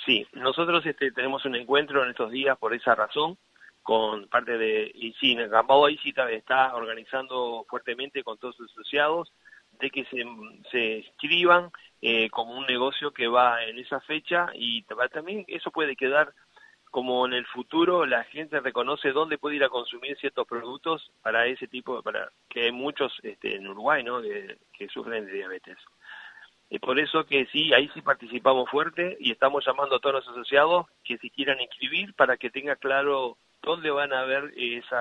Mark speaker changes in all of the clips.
Speaker 1: Sí, nosotros tenemos un encuentro en estos días por esa razón, con parte de ICIN. Gambao ICITA está organizando fuertemente con todos sus asociados de que se inscriban como un negocio que va en esa fecha, y también eso puede quedar como en el futuro la gente reconoce dónde puede ir a consumir ciertos productos para ese tipo, para que hay muchos en Uruguay, ¿no?, que sufren de diabetes. Y por eso que sí, ahí sí participamos fuerte y estamos llamando a todos los asociados que se quieran inscribir para que tenga claro dónde van a ver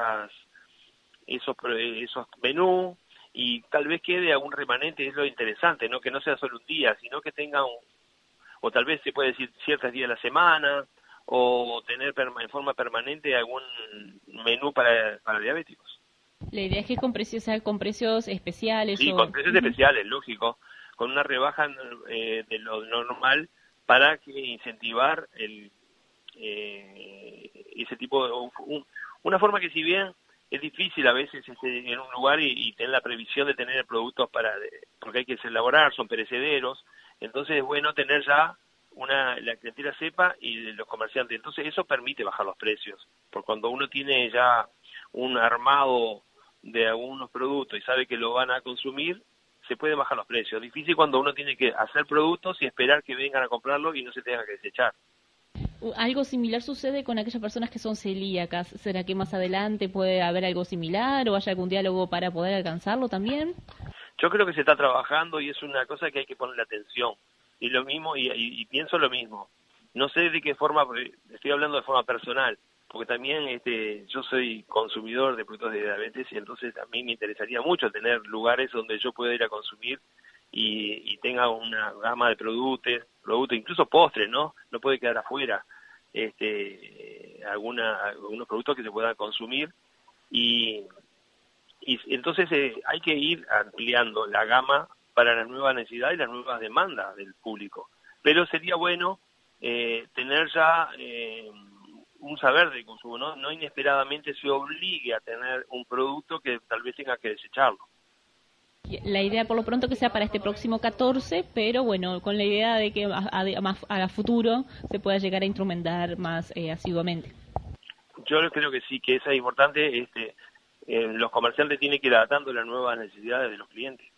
Speaker 1: esos menús, y tal vez quede algún remanente. Es lo interesante, ¿no?, que no sea solo un día, sino que tenga o tal vez se puede decir ciertos días de la semana, o tener en forma permanente algún menú para diabéticos.
Speaker 2: La idea es que sea con precios especiales
Speaker 1: Sí,
Speaker 2: o...
Speaker 1: con precios especiales, lógico, con una rebaja de lo normal para que incentivar ese tipo de... una forma que, si bien es difícil a veces en un lugar y tener la previsión de tener productos porque hay que elaborar, son perecederos, entonces es bueno tener ya la clientela sepa y los comerciantes. Entonces eso permite bajar los precios, porque cuando uno tiene ya un armado de algunos productos y sabe que lo van a consumir, se puede bajar los precios. Difícil cuando uno tiene que hacer productos y esperar que vengan a comprarlo y no se tenga que desechar.
Speaker 2: ¿Algo similar sucede con aquellas personas que son celíacas? ¿Será que más adelante puede haber algo similar o haya algún diálogo para poder alcanzarlo también?
Speaker 1: Yo creo que se está trabajando y es una cosa que hay que ponerle atención. Y lo mismo, y pienso lo mismo. No sé de qué forma, estoy hablando de forma personal, porque también yo soy consumidor de productos de diabetes, y entonces también me interesaría mucho tener lugares donde yo pueda ir a consumir y tenga una gama de productos, incluso postres, ¿no? No puede quedar afuera algunos productos que se puedan consumir, y entonces hay que ir ampliando la gama para las nuevas necesidades y las nuevas demandas del público. Pero sería bueno tener ya un saber de consumo, ¿no? No inesperadamente se obligue a tener un producto que tal vez tenga que desecharlo.
Speaker 2: La idea por lo pronto que sea para este próximo 14, pero bueno, con la idea de que a futuro se pueda llegar a instrumentar más asiduamente.
Speaker 1: Yo creo que sí, que eso es importante. Los comerciantes tienen que ir adaptando las nuevas necesidades de los clientes.